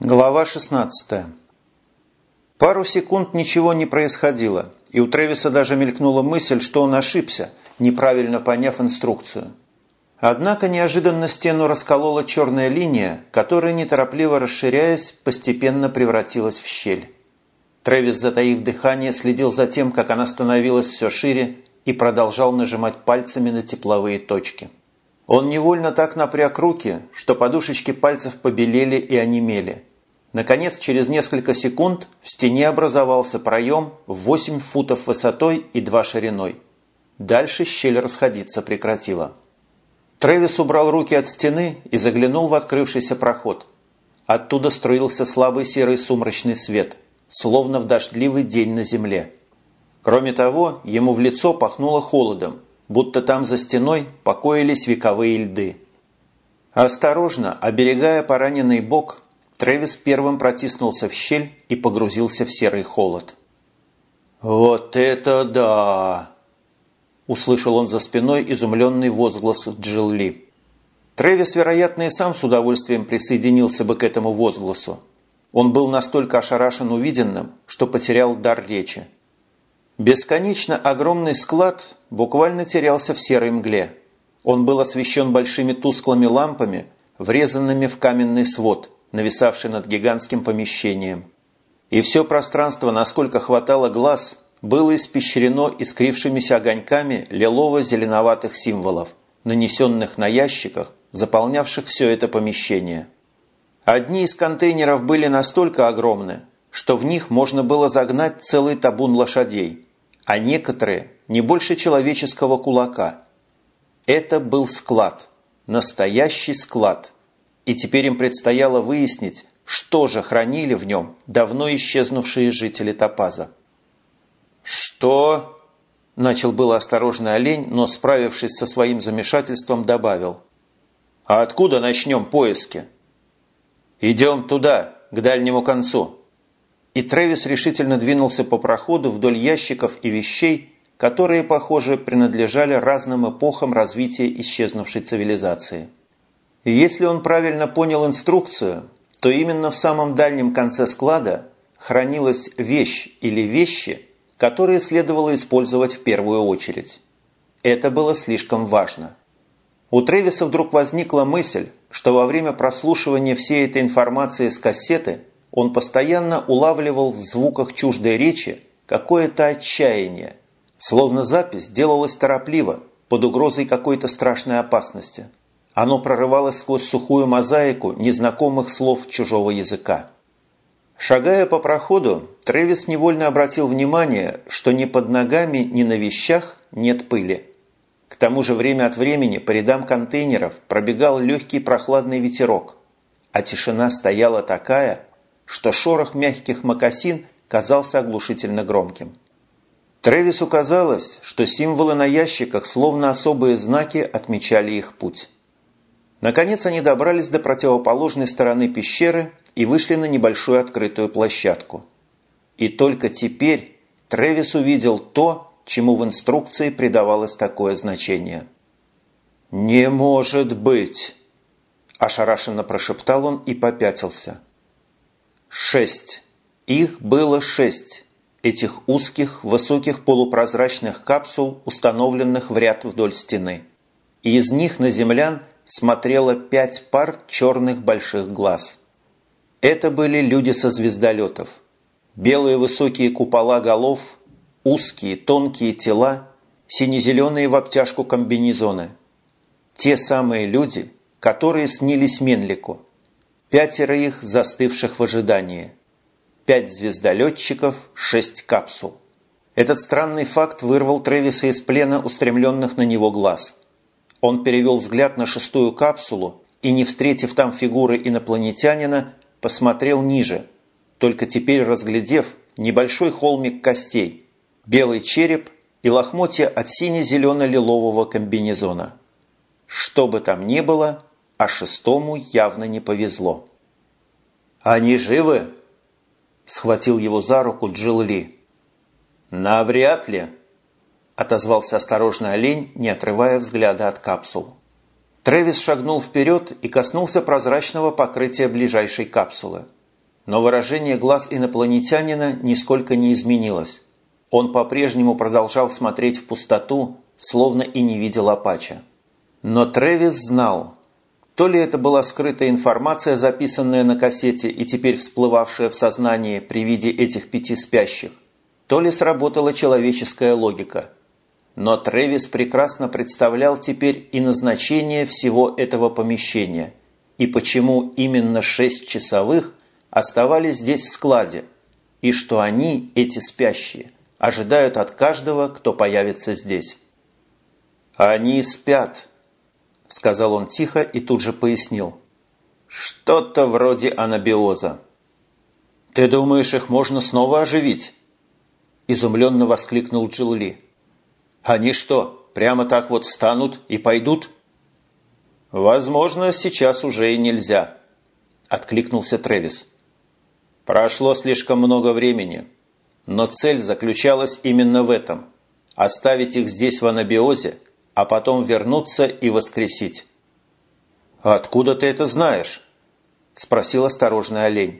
Глава 16. Пару секунд ничего не происходило, и у Трэвиса даже мелькнула мысль, что он ошибся, неправильно поняв инструкцию. Однако неожиданно стену расколола черная линия, которая, неторопливо расширяясь, постепенно превратилась в щель. Трэвис, затаив дыхание, следил за тем, как она становилась все шире, и продолжал нажимать пальцами на тепловые точки. Он невольно так напряг руки, что подушечки пальцев побелели и онемели. Наконец, через несколько секунд в стене образовался проем в 8 футов высотой и 2 шириной. Дальше щель расходиться прекратила. Трэвис убрал руки от стены и заглянул в открывшийся проход. Оттуда струился слабый серый сумрачный свет, словно в дождливый день на земле. Кроме того, ему в лицо пахнуло холодом, будто там за стеной покоились вековые льды. Осторожно, оберегая пораненный бок, Трэвис первым протиснулся в щель и погрузился в серый холод. «Вот это да!» – услышал он за спиной изумленный возглас Джилл Ли. Трэвис, вероятно, и сам с удовольствием присоединился бы к этому возгласу. Он был настолько ошарашен увиденным, что потерял дар речи. Бесконечно огромный склад буквально терялся в серой мгле. Он был освещен большими тусклыми лампами, врезанными в каменный свод, нависавший над гигантским помещением. И все пространство, насколько хватало глаз, было испещрено искрившимися огоньками лилово-зеленоватых символов, нанесенных на ящиках, заполнявших все это помещение. Одни из контейнеров были настолько огромны, что в них можно было загнать целый табун лошадей, а некоторые не больше человеческого кулака. Это был склад, настоящий склад, и теперь им предстояло выяснить, что же хранили в нем давно исчезнувшие жители Топаза. «Что?» – начал было осторожный олень, но, справившись со своим замешательством, добавил. «А откуда начнем поиски?» «Идем туда, к дальнему концу». И Трэвис решительно двинулся по проходу вдоль ящиков и вещей, которые, похоже, принадлежали разным эпохам развития исчезнувшей цивилизации. И если он правильно понял инструкцию, то именно в самом дальнем конце склада хранилась вещь или вещи, которые следовало использовать в первую очередь. Это было слишком важно. У Трэвиса вдруг возникла мысль, что во время прослушивания всей этой информации с кассеты он постоянно улавливал в звуках чуждой речи какое-то отчаяние, словно запись делалась торопливо, под угрозой какой-то страшной опасности. Оно прорывалось сквозь сухую мозаику незнакомых слов чужого языка. Шагая по проходу, Трэвис невольно обратил внимание, что ни под ногами, ни на вещах нет пыли. К тому же время от времени по рядам контейнеров пробегал легкий прохладный ветерок, а тишина стояла такая, что шорох мягких мокасин казался оглушительно громким. Трэвису казалось, что символы на ящиках, словно особые знаки, отмечали их путь. Наконец они добрались до противоположной стороны пещеры и вышли на небольшую открытую площадку. И только теперь Трэвис увидел то, чему в инструкции придавалось такое значение. «Не может быть!» – ошарашенно прошептал он и попятился. 6. Их было 6. Этих узких, высоких полупрозрачных капсул, установленных в ряд вдоль стены. И из них на землян смотрело 5 пар черных больших глаз. Это были люди со звездолетов. Белые высокие купола голов, узкие тонкие тела, сине-зеленые в обтяжку комбинезоны. Те самые люди, которые снились Менлику. 5 их, застывших в ожидании. 5 звездолетчиков, 6 капсул. Этот странный факт вырвал Трэвиса из плена устремленных на него глаз. Он перевел взгляд на 6-ю капсулу и, не встретив там фигуры инопланетянина, посмотрел ниже, только теперь разглядев небольшой холмик костей, белый череп и лохмотья от сине-зелено-лилового комбинезона. Что бы там ни было, а 6-му явно не повезло. «Они живы?» – схватил его за руку Джилл Ли. «Навряд ли», – отозвался осторожный олень, не отрывая взгляда от капсул. Трэвис шагнул вперед и коснулся прозрачного покрытия ближайшей капсулы. но выражение глаз инопланетянина нисколько не изменилось. Он по-прежнему продолжал смотреть в пустоту, словно и не видел Апача. Но Трэвис знал, то ли это была скрытая информация, записанная на кассете и теперь всплывавшая в сознании при виде этих 5 спящих, то ли сработала человеческая логика. Но Трэвис прекрасно представлял теперь и назначение всего этого помещения, и почему именно 6 часовых оставались здесь в складе, и что они, эти спящие, ожидают от каждого, кто появится здесь. «Они спят», – сказал он тихо и тут же пояснил. «Что-то вроде анабиоза». «Ты думаешь, их можно снова оживить?» – изумленно воскликнул Джилли. «Они что, прямо так вот встанут и пойдут?» «Возможно, сейчас уже и нельзя», – откликнулся Трэвис. «Прошло слишком много времени, но цель заключалась именно в этом – оставить их здесь в анабиозе, а потом вернуться и воскресить». «Откуда ты это знаешь?» – спросил осторожный олень.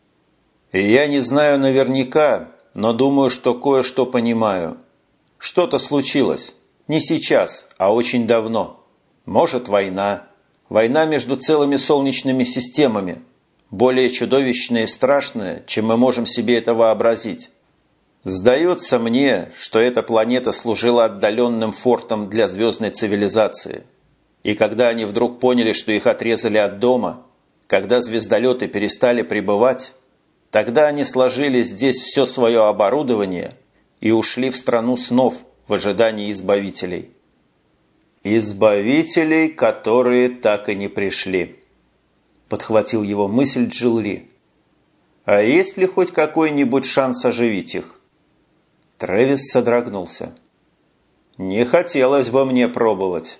«Я не знаю наверняка, но думаю, что кое-что понимаю. Что-то случилось. Не сейчас, а очень давно. Может, война. Война между целыми солнечными системами. Более чудовищная и страшная, чем мы можем себе это вообразить. Сдается мне, что эта планета служила отдаленным фортом для звездной цивилизации. И когда они вдруг поняли, что их отрезали от дома, когда звездолеты перестали прибывать, тогда они сложили здесь все свое оборудование и ушли в страну снов в ожидании избавителей. «Избавителей, которые так и не пришли», – подхватил его мысль Джилли. «А есть ли хоть какой-нибудь шанс оживить их?» Трэвис содрогнулся. «Не хотелось бы мне пробовать».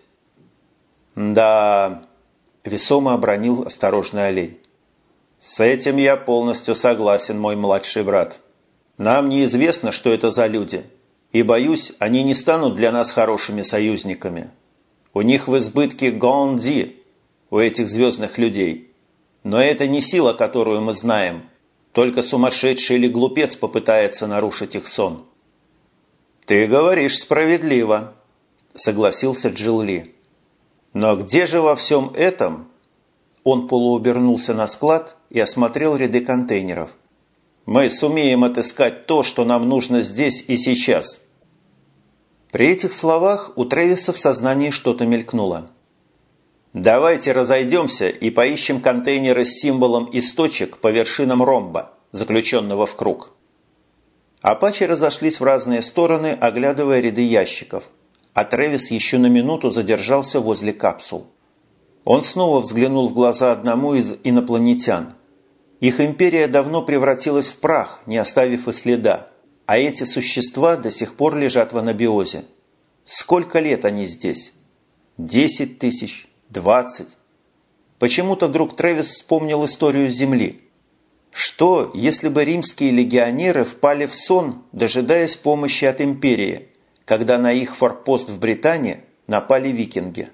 «Да», – весомо обронил осторожный олень. «С этим я полностью согласен, мой младший брат. Нам неизвестно, что это за люди, и, боюсь, они не станут для нас хорошими союзниками. У них в избытке Гонди, у этих звездных людей. Но это не сила, которую мы знаем. Только сумасшедший или глупец попытается нарушить их сон». «Ты говоришь справедливо», – согласился Джилли. «Но где же во всем этом?» Он полуобернулся на склад и осмотрел ряды контейнеров. «Мы сумеем отыскать то, что нам нужно здесь и сейчас». При этих словах у Трэвиса в сознании что-то мелькнуло. «Давайте разойдемся и поищем контейнеры с символом из точек по вершинам ромба, заключенного в круг». Апачи разошлись в разные стороны, оглядывая ряды ящиков, а Трэвис еще на минуту задержался возле капсул. Он снова взглянул в глаза одному из инопланетян. Их империя давно превратилась в прах, не оставив и следа, а эти существа до сих пор лежат в анабиозе. Сколько лет они здесь? 10 тысяч? 20? Почему-то вдруг Трэвис вспомнил историю Земли. Что, если бы римские легионеры впали в сон, дожидаясь помощи от империи, когда на их форпост в Британии напали викинги?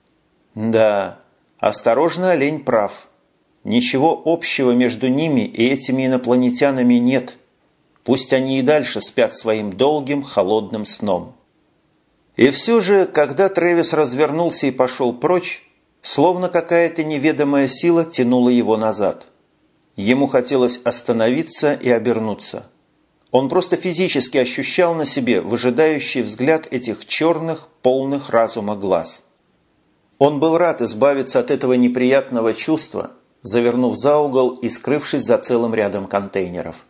Да, осторожно, олень прав. Ничего общего между ними и этими инопланетянами нет. Пусть они и дальше спят своим долгим холодным сном. И все же, когда Трэвис развернулся и пошел прочь, словно какая-то неведомая сила тянула его назад. Ему хотелось остановиться и обернуться. Он просто физически ощущал на себе выжидающий взгляд этих черных, полных разума глаз. Он был рад избавиться от этого неприятного чувства, завернув за угол и скрывшись за целым рядом контейнеров.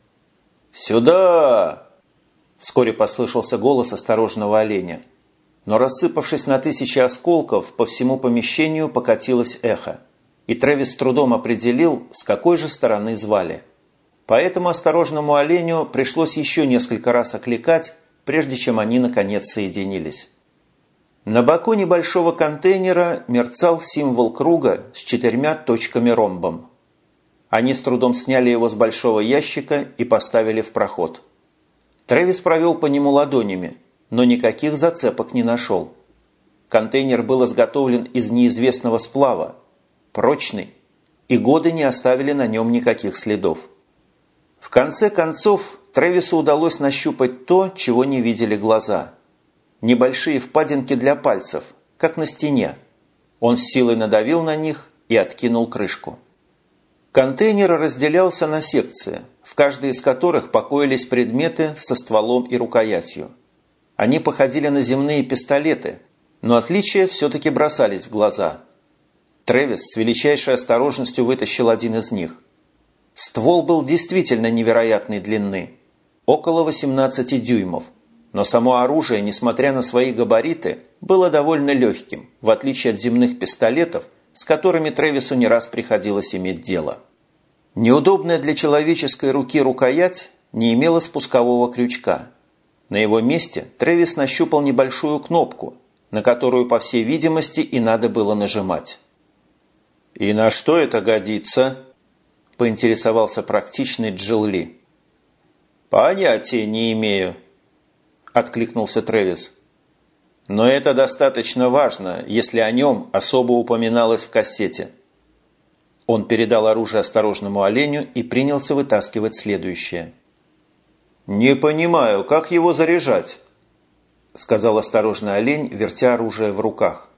«Сюда!» – вскоре послышался голос осторожного оленя. Но, рассыпавшись на тысячи осколков, по всему помещению покатилось эхо. И Трэвис с трудом определил, с какой же стороны звали. Поэтому осторожному оленю пришлось еще несколько раз окликать, прежде чем они наконец соединились. На боку небольшого контейнера мерцал символ круга с 4 точками-ромбом. Они с трудом сняли его с большого ящика и поставили в проход. Трэвис провел по нему ладонями, но никаких зацепок не нашел. Контейнер был изготовлен из неизвестного сплава, прочный, и годы не оставили на нем никаких следов. В конце концов, Трэвису удалось нащупать то, чего не видели глаза. Небольшие впадинки для пальцев, как на стене. Он с силой надавил на них и откинул крышку. Контейнер разделялся на секции, в каждой из которых покоились предметы со стволом и рукоятью. Они походили на земные пистолеты, но отличия все-таки бросались в глаза. Трэвис с величайшей осторожностью вытащил один из них. Ствол был действительно невероятной длины, около 18 дюймов, но само оружие, несмотря на свои габариты, было довольно легким, в отличие от земных пистолетов, с которыми Трэвису не раз приходилось иметь дело. Неудобная для человеческой руки рукоять не имела спускового крючка. На его месте Трэвис нащупал небольшую кнопку, на которую, по всей видимости, и надо было нажимать. «И на что это годится?» – поинтересовался практичный Джилл Ли. «Понятия не имею», – откликнулся Трэвис. «Но это достаточно важно, если о нем особо упоминалось в кассете». Он передал оружие осторожному оленю и принялся вытаскивать следующее. «Не понимаю, как его заряжать?» – сказал осторожный олень, вертя оружие в руках.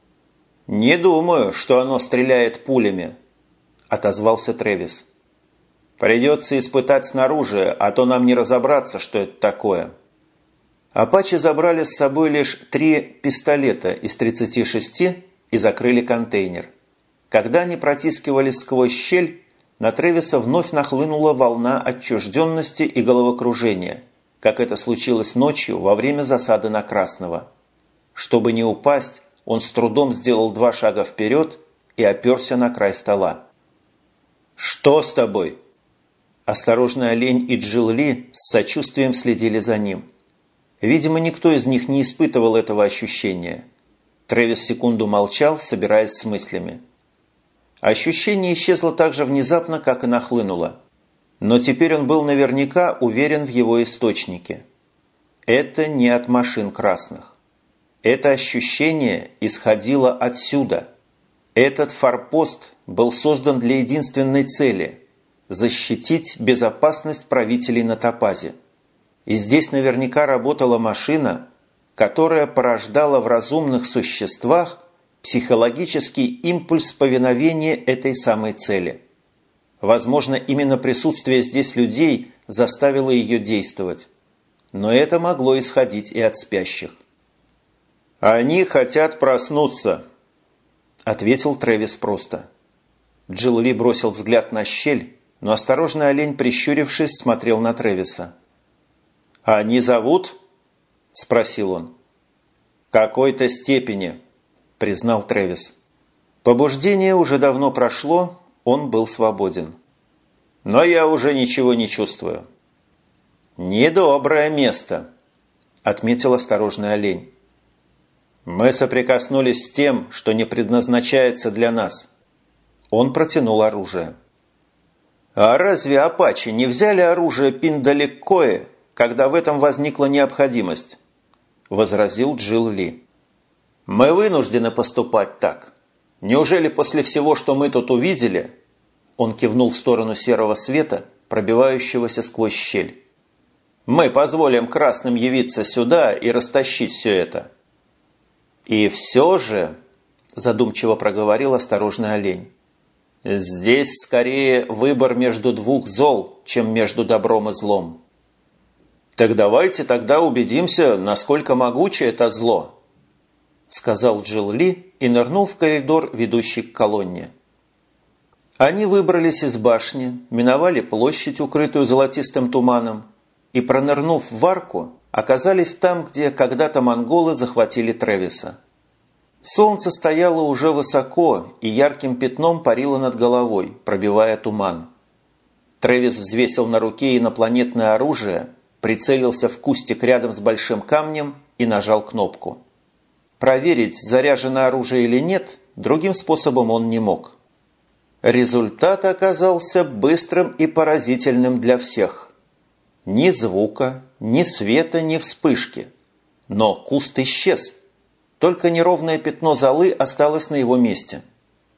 «Не думаю, что оно стреляет пулями», – отозвался Трэвис. «Придется испытать снаружи, а то нам не разобраться, что это такое». Апачи забрали с собой лишь 3 пистолета из 36 и закрыли контейнер. Когда они протискивались сквозь щель, на Трэвиса вновь нахлынула волна отчужденности и головокружения, как это случилось ночью во время засады на Красного. Чтобы не упасть, он с трудом сделал 2 шага вперед и оперся на край стола. «Что с тобой?» Осторожный олень и Джилл Ли с сочувствием следили за ним. Видимо, никто из них не испытывал этого ощущения. Трэвис секунду молчал, собираясь с мыслями. Ощущение исчезло так же внезапно, как и нахлынуло. Но теперь он был наверняка уверен в его источнике. Это не от машин красных. Это ощущение исходило отсюда. Этот форпост был создан для единственной цели – защитить безопасность правителей на Топазе. И здесь наверняка работала машина, которая порождала в разумных существах психологический импульс повиновения этой самой цели. Возможно, именно присутствие здесь людей заставило ее действовать. Но это могло исходить и от спящих. «Они хотят проснуться», – ответил Трэвис просто. Джилл Ли бросил взгляд на щель, но осторожный олень, прищурившись, смотрел на Трэвиса. «А они зовут?» – спросил он. «В какой-то степени», – признал Трэвис. Побуждение уже давно прошло, он был свободен. «Но я уже ничего не чувствую». «Недоброе место», – отметил осторожный олень. «Мы соприкоснулись с тем, что не предназначается для нас». Он протянул оружие. «А разве апачи не взяли оружие Пиндалеккоэ, когда в этом возникла необходимость?» – возразил Джилл Ли. «Мы вынуждены поступать так. Неужели после всего, что мы тут увидели...» Он кивнул в сторону серого света, пробивающегося сквозь щель. «Мы позволим красным явиться сюда и растащить все это». «И все же...» – задумчиво проговорил осторожный олень. «Здесь скорее выбор между 2 зол, чем между добром и злом». «Так давайте тогда убедимся, насколько могучее это зло», – сказал Джилл Ли и нырнул в коридор, ведущий к колонне. Они выбрались из башни, миновали площадь, укрытую золотистым туманом, и, пронырнув в арку, оказались там, где когда-то монголы захватили Трэвиса. Солнце стояло уже высоко и ярким пятном парило над головой, пробивая туман. Трэвис взвесил на руке инопланетное оружие, прицелился в кустик рядом с большим камнем и нажал кнопку. Проверить, заряжено оружие или нет, другим способом он не мог. Результат оказался быстрым и поразительным для всех. Ни звука, ни света, ни вспышки. Но куст исчез. Только неровное пятно золы осталось на его месте.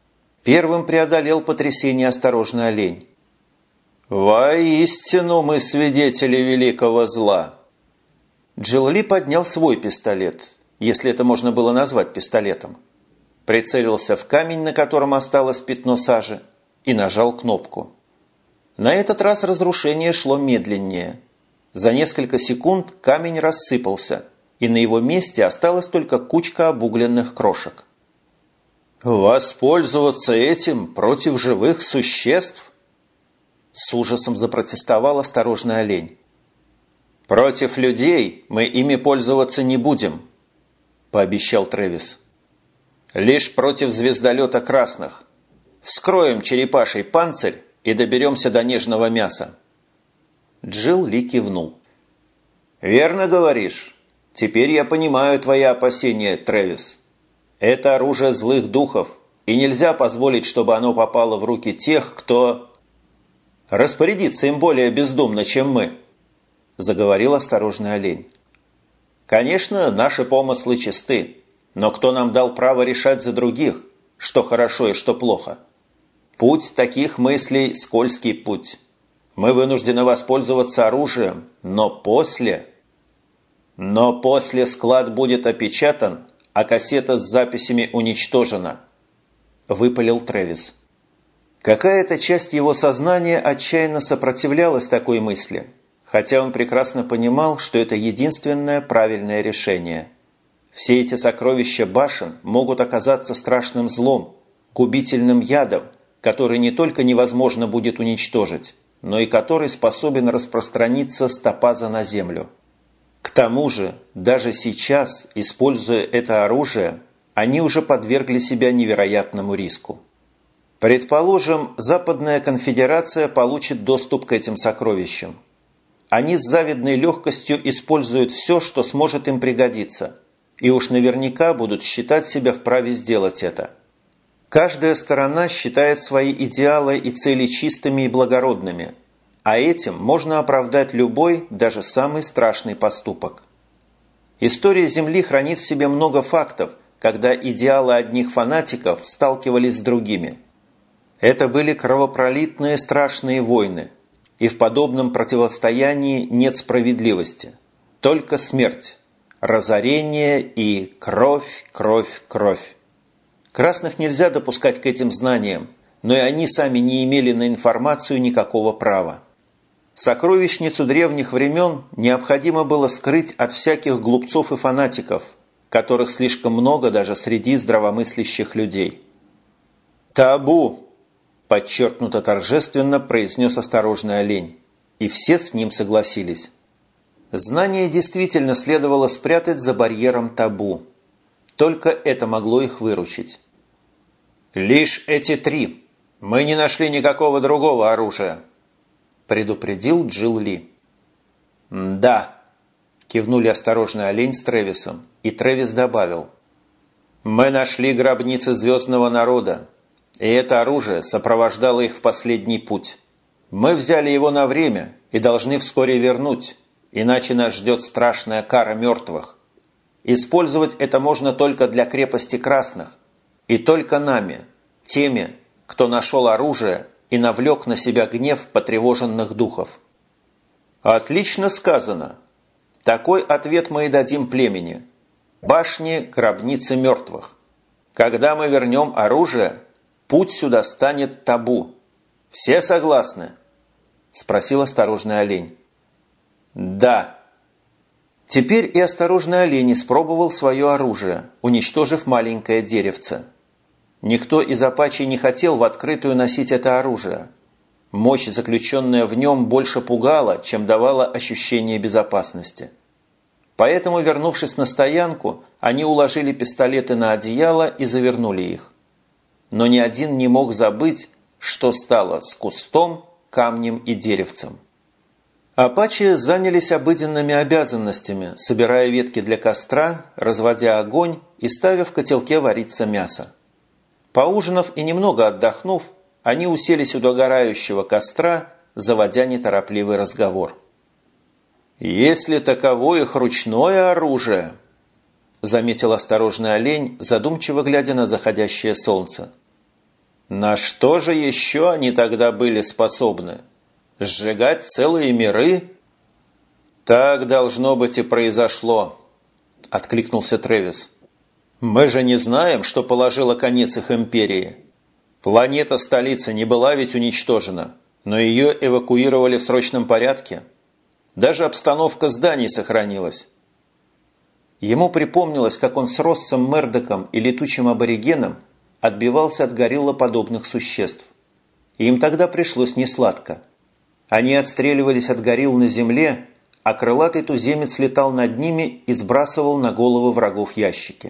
Первым преодолел потрясение осторожный олень. «Воистину мы свидетели великого зла!» Джилл Ли поднял свой пистолет, если это можно было назвать пистолетом. Прицелился в камень, на котором осталось пятно сажи, и нажал кнопку. На этот раз разрушение шло медленнее. За несколько секунд камень рассыпался, и на его месте осталась только кучка обугленных крошек. «Воспользоваться этим против живых существ?» С ужасом запротестовал осторожный олень. «Против людей мы ими пользоваться не будем», – пообещал Трэвис. «Лишь против звездолета красных. Вскроем черепаший панцирь и доберемся до нежного мяса». Джилл Ли кивнул. «Верно говоришь. Теперь я понимаю твои опасения, Трэвис. Это оружие злых духов, и нельзя позволить, чтобы оно попало в руки тех, кто распорядится им более бездумно, чем мы», – заговорил осторожный олень. «Конечно, наши помыслы чисты, но кто нам дал право решать за других, что хорошо и что плохо? Путь таких мыслей – скользкий путь. Мы вынуждены воспользоваться оружием, но после склад будет опечатан, а кассета с записями уничтожена», – выпалил Трэвис. Какая-то часть его сознания отчаянно сопротивлялась такой мысли, хотя он прекрасно понимал, что это единственное правильное решение. Все эти сокровища башен могут оказаться страшным злом, губительным ядом, который не только невозможно будет уничтожить, но и который способен распространиться с топаза на землю. К тому же, даже сейчас, используя это оружие, они уже подвергли себя невероятному риску. Предположим, Западная конфедерация получит доступ к этим сокровищам. Они с завидной легкостью используют все, что сможет им пригодиться, и уж наверняка будут считать себя вправе сделать это. Каждая сторона считает свои идеалы и цели чистыми и благородными, а этим можно оправдать любой, даже самый страшный поступок. История Земли хранит в себе много фактов, когда идеалы одних фанатиков сталкивались с другими. Это были кровопролитные страшные войны, и в подобном противостоянии нет справедливости, только смерть, разорение и кровь, кровь, кровь. Красных нельзя допускать к этим знаниям, но и они сами не имели на информацию никакого права. Сокровищницу древних времен необходимо было скрыть от всяких глупцов и фанатиков, которых слишком много даже среди здравомыслящих людей. «Табу!» – подчеркнуто торжественно произнес осторожный олень, и все с ним согласились. Знание действительно следовало спрятать за барьером табу. Только это могло их выручить. «Лишь эти 3. Мы не нашли никакого другого оружия», – предупредил Джилл Ли. «Да», – кивнули осторожный олень с Трэвисом, и Трэвис добавил. «Мы нашли гробницы звездного народа, и это оружие сопровождало их в последний путь. Мы взяли его на время и должны вскоре вернуть, иначе нас ждет страшная кара мертвых. Использовать это можно только для крепости красных, и только нами, теми, кто нашел оружие и навлек на себя гнев потревоженных духов». «Отлично сказано. Такой ответ мы и дадим племени. Башни гробницы мертвых. Когда мы вернем оружие, путь сюда станет табу. Все согласны?» – спросил осторожный олень. «Да». Теперь и осторожный олень испробовал свое оружие, уничтожив маленькое деревце. Никто из апачей не хотел в открытую носить это оружие. Мощь, заключенная в нем, больше пугала, чем давала ощущение безопасности. Поэтому, вернувшись на стоянку, они уложили пистолеты на одеяло и завернули их. Но ни один не мог забыть, что стало с кустом, камнем и деревцем. Апачи занялись обыденными обязанностями, собирая ветки для костра, разводя огонь и ставя в котелке вариться мясо. Поужинав и немного отдохнув, они уселись у догорающего костра, заводя неторопливый разговор. «Если таково их ручное оружие», – заметил осторожный олень, задумчиво глядя на заходящее солнце, На что же еще они тогда были способны? Сжигать целые миры? Так, должно быть, и произошло, откликнулся Трэвис. Мы же не знаем, что положило конец их империи. Планета-столица не была ведь уничтожена, но ее эвакуировали в срочном порядке. Даже обстановка зданий сохранилась. Ему припомнилось, как он с Россом Мердоком и летучим аборигеном отбивался от гориллоподобных существ. И им тогда пришлось несладко. Они отстреливались от горилл на земле, а крылатый туземец летал над ними и сбрасывал на головы врагов ящики.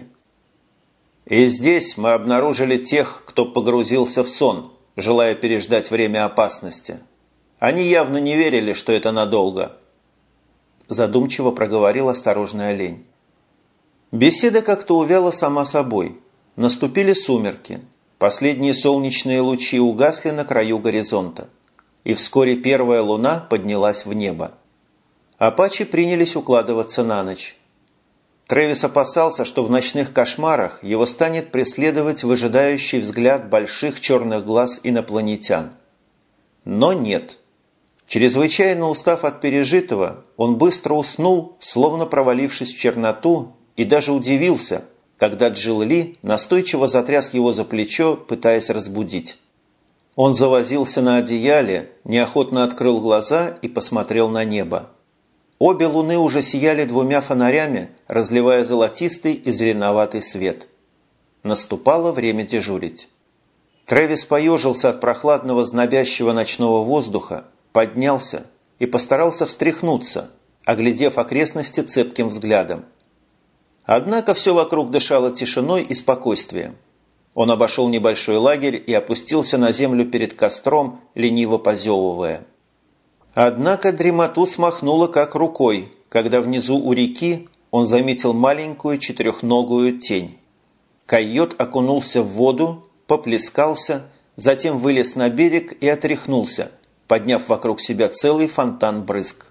И здесь мы обнаружили тех, кто погрузился в сон, желая переждать время опасности. Они явно не верили, что это надолго. Задумчиво проговорил осторожный олень. Беседа как-то увяла сама собой. Наступили сумерки. Последние солнечные лучи угасли на краю горизонта. И вскоре первая луна поднялась в небо. Апачи принялись укладываться на ночь. Трэвис опасался, что в ночных кошмарах его станет преследовать выжидающий взгляд больших черных глаз инопланетян. Но нет. Чрезвычайно устав от пережитого, он быстро уснул, словно провалившись в черноту, и даже удивился, когда Джилл Ли настойчиво затряс его за плечо, пытаясь разбудить. Он завозился на одеяле, неохотно открыл глаза и посмотрел на небо. Обе луны уже сияли двумя фонарями, разливая золотистый и зеленоватый свет. Наступало время дежурить. Трэвис поежился от прохладного знобящего ночного воздуха, поднялся и постарался встряхнуться, оглядев окрестности цепким взглядом. Однако все вокруг дышало тишиной и спокойствием. Он обошел небольшой лагерь и опустился на землю перед костром, лениво позевывая. Однако дремоту смахнуло как рукой, когда внизу у реки он заметил маленькую четырехногую тень. Койот окунулся в воду, поплескался, затем вылез на берег и отряхнулся, подняв вокруг себя целый фонтан брызг.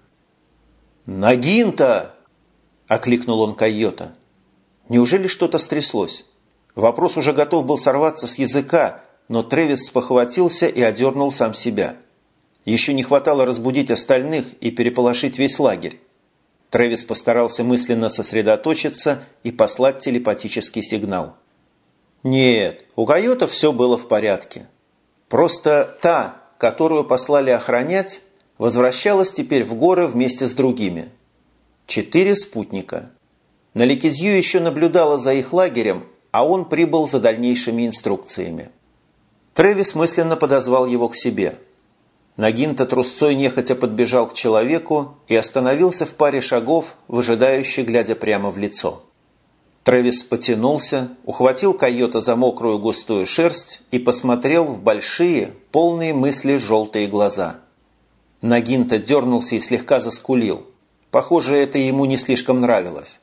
«Нагинта!» – окликнул он койота. Неужели что-то стряслось? Вопрос уже готов был сорваться с языка, но Трэвис спохватился и одернул сам себя. Еще не хватало разбудить остальных и переполошить весь лагерь. Трэвис постарался мысленно сосредоточиться и послать телепатический сигнал. Нет, у койота все было в порядке. Просто та, которую послали охранять, возвращалась теперь в горы вместе с другими. 4 спутника. Наликидью еще наблюдала за их лагерем, а он прибыл за дальнейшими инструкциями. Трэвис мысленно подозвал его к себе. Нагинта трусцой нехотя подбежал к человеку и остановился в паре шагов, выжидающе глядя прямо в лицо. Трэвис потянулся, ухватил койота за мокрую густую шерсть и посмотрел в большие, полные мысли желтые глаза. Нагинта дернулся и слегка заскулил. Похоже, это ему не слишком нравилось.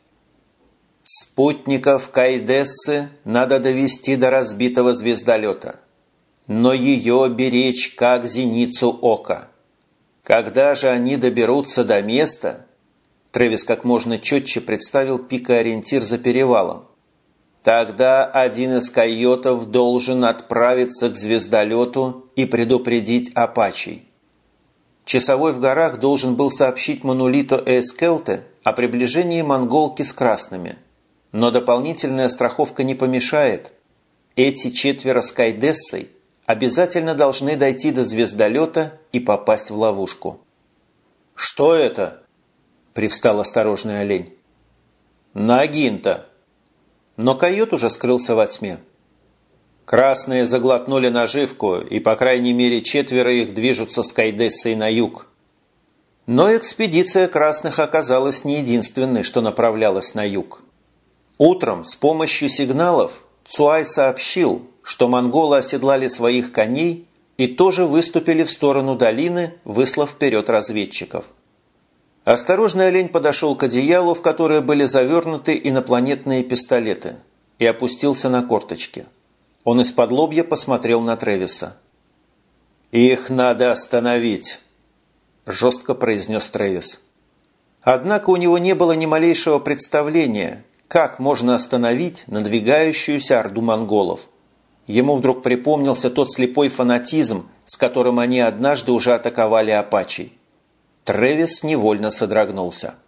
Спутников Кайдессы надо довести до разбитого звездолета, но ее беречь как зеницу ока. Когда же они доберутся до места, Трэвис как можно четче представил пикоориентир за перевалом, тогда один из койотов должен отправиться к звездолету и предупредить апачей. Часовой в горах должен был сообщить Манулито Эскелте о приближении монголки с красными. Но дополнительная страховка не помешает. Эти 4 с Кайдессой обязательно должны дойти до звездолета и попасть в ловушку. «Что это?» – привстал осторожный олень. «Нагинта!» Но койот уже скрылся во тьме. Красные заглотнули наживку, и по крайней мере 4 их движутся с Кайдессой на юг. Но экспедиция красных оказалась не единственной, что направлялась на юг. Утром с помощью сигналов Цуай сообщил, что монголы оседлали своих коней и тоже выступили в сторону долины, выслав вперед разведчиков. Осторожный олень подошел к одеялу, в которое были завернуты инопланетные пистолеты, и опустился на корточки. Он из-под лобья посмотрел на Трэвиса. «Их надо остановить», – жестко произнес Трэвис. Однако у него не было ни малейшего представления, как можно остановить надвигающуюся орду монголов. Ему вдруг припомнился тот слепой фанатизм, с которым они однажды уже атаковали апачей. Трэвис невольно содрогнулся.